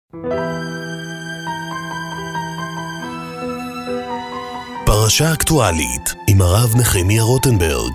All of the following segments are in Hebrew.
פרשה אקטואלית עם הרב נחמיה רוטנברג.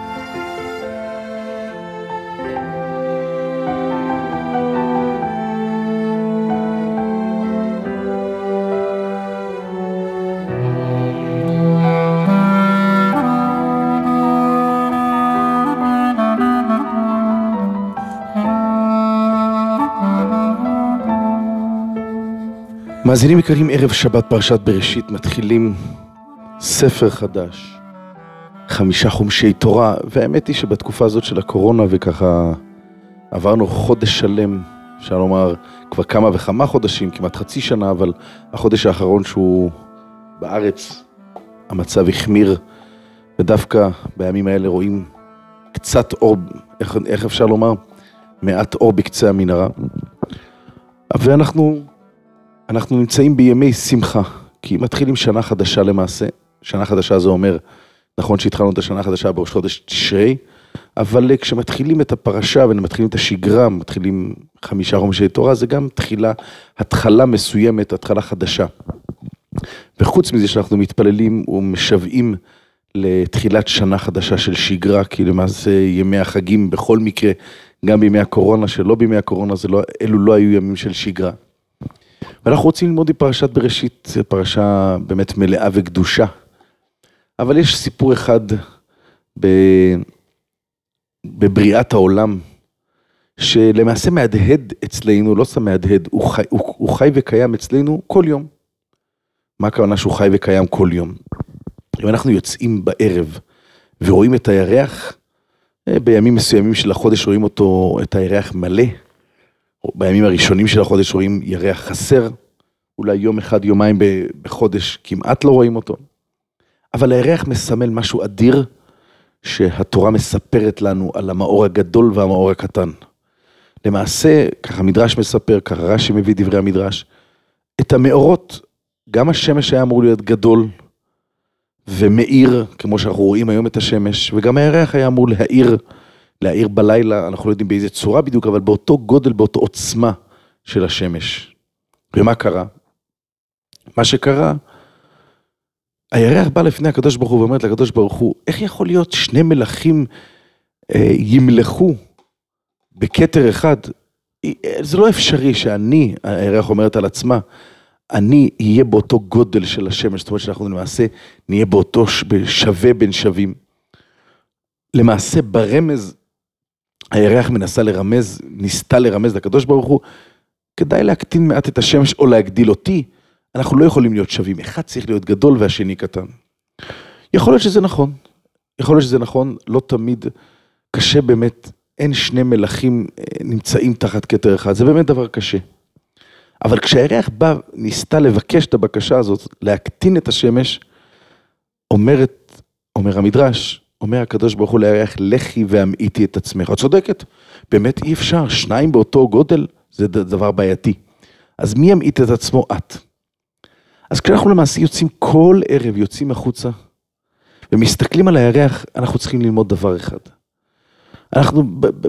מאזינים יקרים, ערב שבת פרשת בראשית, מתחילים ספר חדש, 5 חומשי תורה, והאמת היא שבתקופה הזאת של הקורונה וככה עברנו חודש שלם, אפשר לומר כבר כמה וכמה חודשים, כמעט חצי שנה, אבל החודש האחרון שהוא בארץ, המצב החמיר, ודווקא בימים האלה רואים קצת אור, איך אפשר לומר, מעט אור בקצה המנהרה, ואנחנו נמצאים בימי שמחה, כי מתחילים שנה חדשה למעשה. שנה חדשה זה אומר, נכון שהתחלנו את השנה החדשה בראש חודש תשרי, אבל כשמתחילים את הפרשה ומתחילים את השגרה, מתחילים 5 חומשי תורה, זה גם התחלה מסוימת, התחלה חדשה. וחוץ מזה שאנחנו מתפללים ומשוועים לתחילת שנה חדשה של שגרה, כי למעשה ימי החגים בכל מקרה, גם בימי הקורונה, שלא בימי הקורונה, אלו לא היו ימים של שגרה. ואנחנו רוצים ללמוד עם פרשת בראשית, פרשה באמת מלאה וקדושה. אבל יש סיפור אחד בבריאת העולם, שלמעשה מהדהד אצלנו, לא סתם מהדהד, הוא חי וקיים אצלנו כל יום. מה הכוונה שהוא חי וקיים כל יום? אם אנחנו יוצאים בערב ורואים את הירח, בימים מסוימים של החודש רואים את הירח מלא, בימים הראשונים של החודש רואים ירח חסר, אולי יום אחד, יומיים בחודש כמעט לא רואים אותו. אבל הירח מסמל משהו אדיר, שהתורה מספרת לנו על המאור הגדול והמאור הקטן. למעשה, ככה מדרש מספר, ככה רש"י מביא דברי המדרש, את המאורות, גם השמש היה אמור להיות גדול ומאיר, כמו שאנחנו רואים היום את השמש, וגם הירח היה אמור להאיר בלילה, אנחנו לא יודעים באיזה צורה בדיוק, אבל באותו גודל, באותו עוצמה של השמש. ומה קרה? מה שקרה, הירח בא לפני הקדוש ברוך הוא ואומרת לקדוש ברוך הוא, איך יכול להיות 2 מלאכים ימלכו בכתר אחד? זה לא אפשרי שאני, הירח אומרת על עצמה, אני אהיה באותו גודל של השמש, זאת אומרת שאנחנו למעשה נהיה באותו שווה בין שווים. למעשה ברמז, הירח ניסתה לרמז לקדוש ברוך הוא, כדאי להקטין מעט את השמש או להגדיל אותי, אנחנו לא יכולים להיות שווים, אחד צריך להיות גדול והשני קטן. יכול להיות שזה נכון, לא תמיד קשה באמת, אין 2 מלאכים נמצאים תחת כתר אחד, זה באמת דבר קשה. אבל כשהירח ניסתה לבקש את הבקשה הזאת, להקטין את השמש, אומר הקדוש ברוך הוא לירח, לכי והמעיטי את עצמך. את צודקת, באמת אי אפשר, 2 באותו גודל, זה דבר בעייתי. אז מי ימעיט את עצמו? את. אז כשאנחנו למעשה יוצאים כל ערב, יוצאים החוצה, ומסתכלים על הירח, אנחנו צריכים ללמוד דבר אחד. אנחנו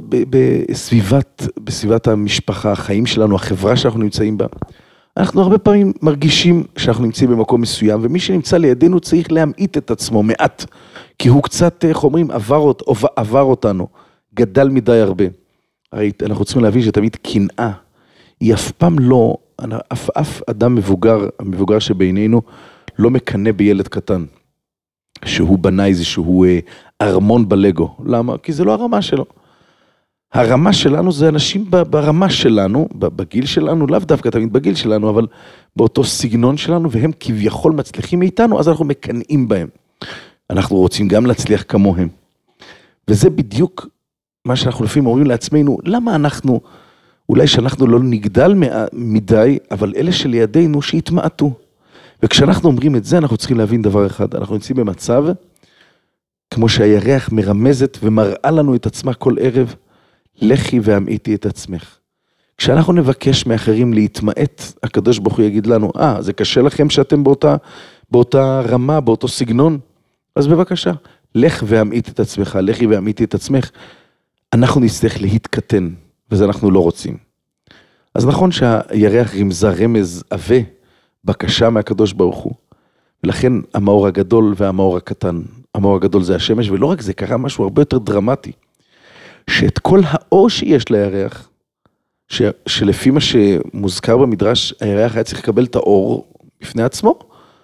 בסביבת המשפחה, החיים שלנו, החברה שאנחנו נמצאים בה, אנחנו הרבה פעמים מרגישים שאנחנו נמצאים במקום מסוים, ומי שנמצא לידינו צריך להמעיט את עצמו מעט, כי הוא קצת, איך אומרים, עבר אותנו, גדל מדי הרבה. הרי אנחנו צריכים להבין שתמיד קנאה, היא אף פעם לא, אף אדם המבוגר שבינינו, לא מקנא בילד קטן, שהוא בנה איזשהו ארמון בלגו. למה? כי זה לא הרמה שלו. הרמה שלנו זה אנשים ברמה שלנו, בגיל שלנו, לאו דווקא תמיד בגיל שלנו, אבל באותו סגנון שלנו, והם כביכול מצליחים מאיתנו, אז אנחנו מקנאים בהם. אנחנו רוצים גם להצליח כמוהם. וזה בדיוק מה שאנחנו לפעמים אומרים לעצמנו, למה אולי שאנחנו לא נגדל מדי, אבל אלה שלידינו שהתמעטו. וכשאנחנו אומרים את זה, אנחנו צריכים להבין דבר אחד, אנחנו נמצאים במצב, כמו שהירח מרמזת ומראה לנו את עצמה כל ערב, לכי והמעיטי את עצמך. כשאנחנו נבקש מאחרים להתמעט, הקדוש ברוך הוא יגיד לנו, זה קשה לכם שאתם באותה רמה, באותו סגנון? אז בבקשה, לך והמעיט את עצמך, לכי והמעיטי את עצמך, אנחנו נצטרך להתקטן, וזה אנחנו לא רוצים. אז נכון שהירח רמזה רמז עבה, בקשה מהקדוש ברוך הוא, ולכן המאור הגדול והמאור הקטן, המאור הגדול זה השמש, ולא רק זה, קרה משהו הרבה יותר דרמטי, שאת כל האור שיש לירח, שלפי מה שמוזכר במדרש, הירח היה צריך לקבל את האור בפני עצמו,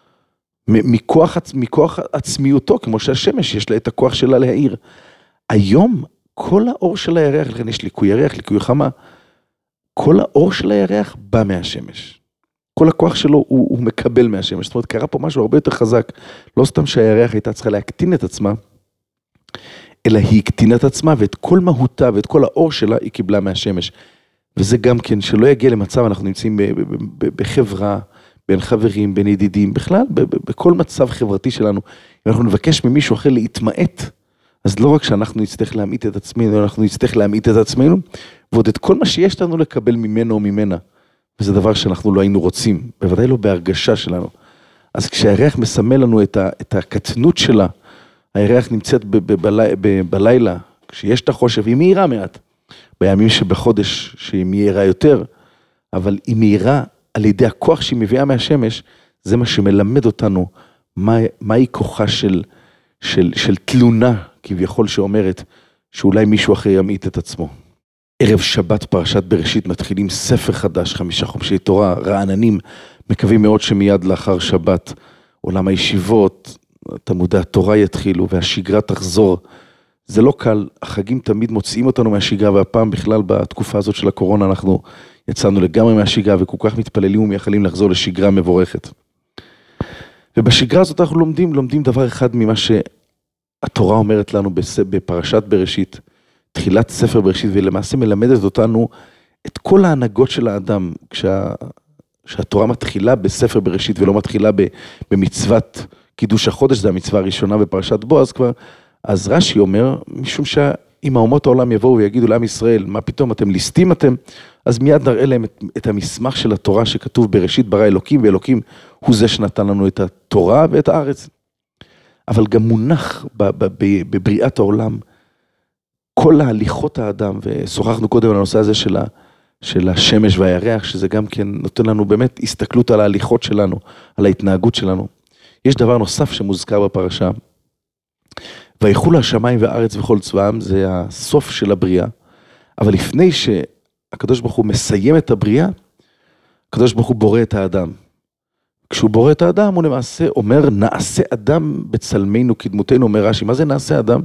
מכוח עצמיותו, כמו שהשמש יש לה את הכוח שלה להאיר. היום כל האור של הירח, לכן יש ליקוי ירח, ליקוי חמה, כל האור של הירח בא מהשמש. כל הכוח שלו הוא מקבל מהשמש. זאת אומרת, קרה פה משהו הרבה יותר חזק. לא סתם שהירח הייתה צריכה להקטין את עצמה, אלא היא הקטינה את עצמה, ואת כל מהותה ואת כל האור שלה היא קיבלה מהשמש. וזה גם כן, שלא יגיע למצב, אנחנו נמצאים בחברה, בין חברים, בין ידידים, בכלל, בכל מצב חברתי שלנו. אם אנחנו נבקש ממישהו אחר להתמעט, אז לא רק שאנחנו נצטרך להמעיט את עצמנו, אנחנו נצטרך להמעיט את עצמנו, ועוד את כל מה שיש לנו לקבל ממנו או ממנה. וזה דבר שאנחנו לא היינו רוצים, בוודאי לא בהרגשה שלנו. אז כשהירח מסמל לנו את הקטנות שלה, הירח נמצאת בלילה, כשיש את החושך, היא מהירה מעט. בימים שבחודש שהיא מהירה יותר, אבל היא מהירה על ידי הכוח שהיא מביאה מהשמש, זה מה שמלמד אותנו, מהי כוחה של תלונה, כביכול שאומרת, שאולי מישהו אחר ימעיט את עצמו. ערב שבת פרשת בראשית מתחילים ספר חדש, 5 חומשי תורה, רעננים, מקווים מאוד שמיד לאחר שבת, עולם הישיבות, תלמודי התורה יתחילו והשגרה תחזור. זה לא קל, החגים תמיד מוציאים אותנו מהשגרה, והפעם בכלל בתקופה הזאת של הקורונה אנחנו יצאנו לגמרי מהשגרה, וכל כך מתפללים ומייחלים לחזור לשגרה מבורכת. ובשגרה הזאת אנחנו לומדים דבר אחד ממה שהתורה אומרת לנו בפרשת בראשית, תחילת ספר בראשית, ולמעשה מלמדת אותנו את כל ההנהגות של האדם, כשהתורה מתחילה בספר בראשית ולא מתחילה במצוות קידוש החודש, זה המצווה הראשונה בפרשת בועז כבר, אז רש"י אומר, משום שאם האומות העולם יבואו ויגידו לעם ישראל, מה פתאום אתם ליסטים אתם, אז מיד נראה להם את המסמך של התורה שכתוב בראשית ברא אלוקים, ואלוקים הוא זה שנתן לנו את התורה ואת הארץ. אבל גם מונח בבריאת העולם, כל ההליכות האדם, ושוחחנו קודם על הנושא הזה של השמש והירח, שזה גם כן נותן לנו באמת הסתכלות על ההליכות שלנו, על ההתנהגות שלנו. יש דבר נוסף שמוזכר בפרשה, ויחולו השמיים והארץ וכל צבאם, זה הסוף של הבריאה, אבל לפני שהקדוש ברוך הוא מסיים את הבריאה, הקדוש ברוך הוא בורא את האדם. כשהוא בורא את האדם, הוא למעשה אומר, נעשה אדם בצלמנו כדמותנו, אומר רש"י, מה זה נעשה אדם?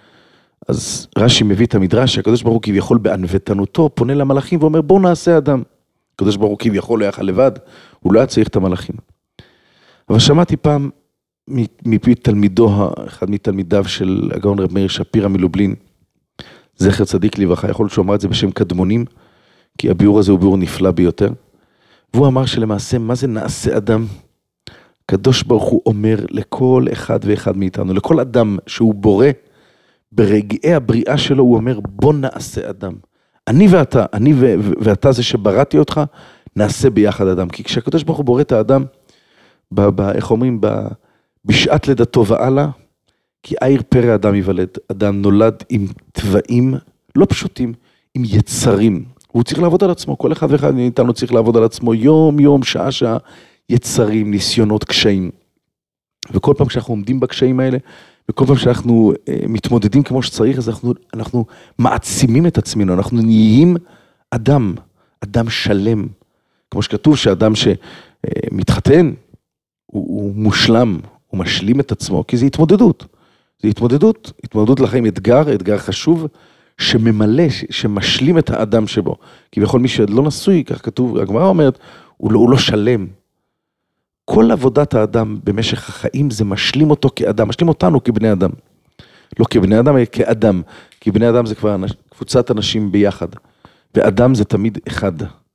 אז רש"י מביא את המדרש, שהקדוש ברוך הוא כביכול בענוותנותו, פונה למלאכים ואומר, בואו נעשה אדם. הקדוש ברוך הוא כביכול לא יכל לבד, הוא לא היה צריך את המלאכים. אבל שמעתי פעם, מפי תלמידו, אחד מתלמידיו של הגאון רב מאיר שפירא מלובלין, זכר צדיק לברכה, יכול להיות שהוא אמר את זה בשם קדמונים, כי הביאור הזה הוא ביאור נפלא ביותר, והוא אמר שלמעשה, מה זה נעשה אדם? הקדוש ברוך הוא אומר לכל אחד ואחד מאיתנו, לכל אדם שהוא בורא, ברגעי הבריאה שלו הוא אומר, בוא נעשה אדם. אני ואתה, ואתה זה שבראתי אותך, נעשה ביחד אדם. כי כשהקדוש ברוך הוא בורא את האדם, איך אומרים, בשעת לידתו ועלה, כי עיר פרא אדם ייוולד. אדם נולד עם טבעים לא פשוטים, עם יצרים. הוא צריך לעבוד על עצמו, כל אחד ואחד מאיתנו צריך לעבוד על עצמו, יום יום, שעה שעה, יצרים, ניסיונות, קשיים. וכל פעם שאנחנו עומדים בקשיים האלה, וכל פעם שאנחנו מתמודדים כמו שצריך, אז אנחנו מעצימים את עצמנו, אנחנו נהיים אדם שלם. כמו שכתוב שאדם שמתחתן, הוא מושלם, הוא משלים את עצמו, כי זה התמודדות. זה התמודדות לחיים, אתגר חשוב, שממלא, שמשלים את האדם שבו. כי בכל מי שלא נשוי, כך כתוב, הגמרא אומרת, הוא לא שלם. כל עבודת האדם במשך החיים זה משלים אותו כאדם, משלים אותנו כבני אדם. לא כבני אדם, אלא כאדם. כי בני אדם זה כבר קבוצת אנשים ביחד. ואדם זה תמיד אחד.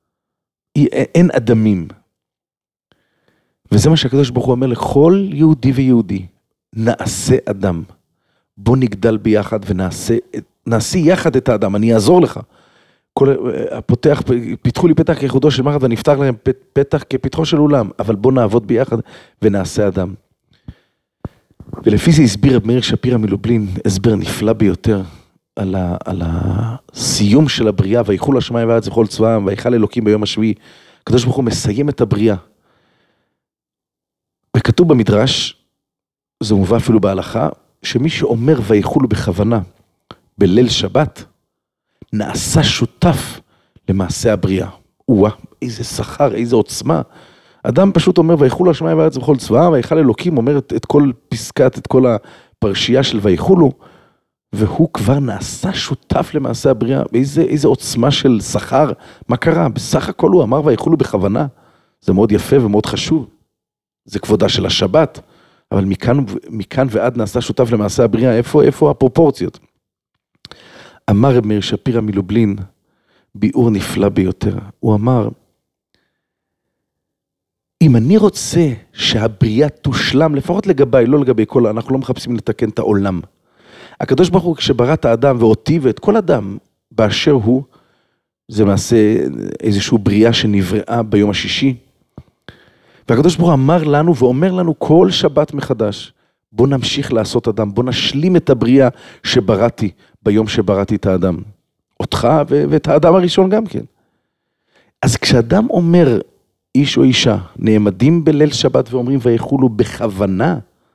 אין אדמים. וזה מה שהקדוש ברוך הוא אומר לכל יהודי ויהודי. נעשה אדם. בוא נגדל ביחד ונעשה יחד את האדם. אני אעזור לך. פיתחו לי פתח כיחודו של מחט ונפתח להם פתח כפתחו של אולם, אבל בוא נעבוד ביחד ונעשה אדם. ולפי זה הסביר רב מאיר שפירא מלובלין, הסבר נפלא ביותר, על הסיום של הבריאה, ויחול השמיים והארץ וכל צבאם, ויחל אלוקים ביום השביעי, הקדוש ברוך הוא מסיים את הבריאה. וכתוב במדרש, זה מובא אפילו בהלכה, שמי שאומר ויחולו בכוונה בליל שבת, נעשה שותף למעשה הבריאה. איזה שכר, איזה עוצמה. אדם פשוט אומר ויחולו השמיים והארץ וכל צבאם, ויחל אלוקים, אומר את כל פסקת, את כל הפרשייה של ויחולו, והוא כבר נעשה שותף למעשה הבריאה. איזה עוצמה של שכר. מה קרה? בסך הכל הוא אמר ויחולו בכוונה. זה מאוד יפה ומאוד חשוב. זה כבודה של השבת. אבל מכאן ועד נעשה שותף למעשה הבריאה. איפה הפרופורציות? אמר רב מאיר שפירא מלובלין, ביאור נפלא ביותר. הוא אמר, אם אני רוצה שהבריאה תושלם, לפחות לגביי, לא לגבי כל, אנחנו לא מחפשים לתקן את העולם. הקדוש ברוך הוא כשברא את האדם ואותי ואת כל אדם באשר הוא, זה מעשה איזושהי בריאה שנבראה ביום השישי. והקדוש ברוך הוא אמר לנו ואומר לנו כל שבת מחדש, בוא נמשיך לעשות אדם, בוא נשלים את הבריאה שבראתי ביום שבראתי את האדם. אותך ואת האדם הראשון גם כן. אז כשאדם אומר, איש או אישה, נעמדים בליל שבת ואומרים ויחולו בכוונה,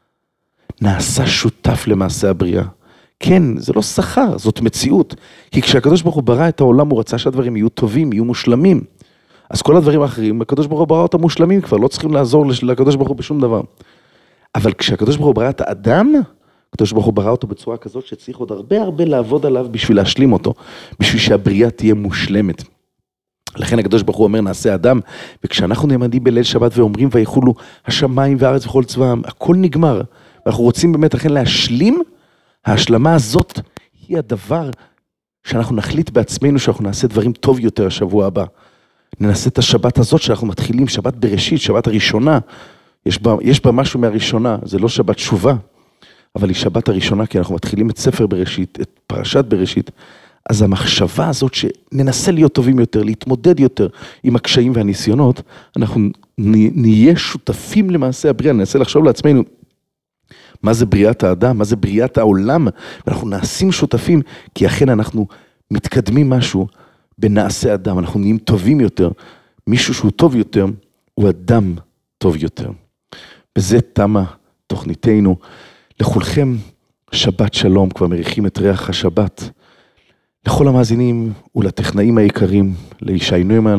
נעשה שותף למעשה הבריאה. כן, זה לא שכר, זאת מציאות. כי כשהקדוש ברוך הוא ברא את העולם, הוא רצה שהדברים יהיו טובים, יהיו מושלמים. אז כל הדברים האחרים, הקדוש ברוך הוא ברא אותם מושלמים כבר, לא צריכים לעזור לקדוש ברוך הוא בשום דבר. אבל כשהקדוש ברוך הוא ברא את האדם, הקדוש ברוך הוא ברא אותו בצורה כזאת שצריך עוד הרבה לעבוד עליו בשביל להשלים אותו, בשביל שהבריאה תהיה מושלמת. לכן הקדוש ברוך הוא אומר נעשה אדם, וכשאנחנו נעמדים בליל שבת ואומרים ויחולו השמיים והארץ וכל צבאם, הכל נגמר, ואנחנו רוצים באמת לכן להשלים, ההשלמה הזאת היא הדבר שאנחנו נחליט בעצמנו שאנחנו נעשה דברים טוב יותר השבוע הבא. ננסה את השבת הזאת שאנחנו מתחילים, שבת בראשית, שבת הראשונה, יש בה משהו מהראשונה, זה לא שבת תשובה, אבל היא שבת הראשונה, כי אנחנו מתחילים את ספר בראשית, את פרשת בראשית, אז המחשבה הזאת שננסה להיות טובים יותר, להתמודד יותר עם הקשיים והניסיונות, אנחנו נהיה שותפים למעשה הבריאה, ננסה לחשוב לעצמנו, מה זה בריאת האדם, מה זה בריאת העולם, ואנחנו נעשים שותפים, כי אכן אנחנו מתקדמים משהו בנעשה אדם, אנחנו נהיים טובים יותר, מישהו שהוא טוב יותר, הוא אדם טוב יותר. בזה תמה תוכניתנו, לכולכם שבת שלום, כבר מריחים את ריח השבת, לכל המאזינים ולטכנאים היקרים, לישי נוימן,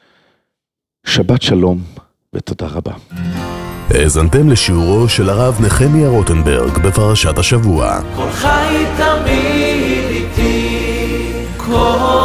שבת שלום ותודה רבה. האזנתם לשיעורו של הרב נחמיה רוטנברג בפרשת השבוע. כל חי תמיד איתי, כל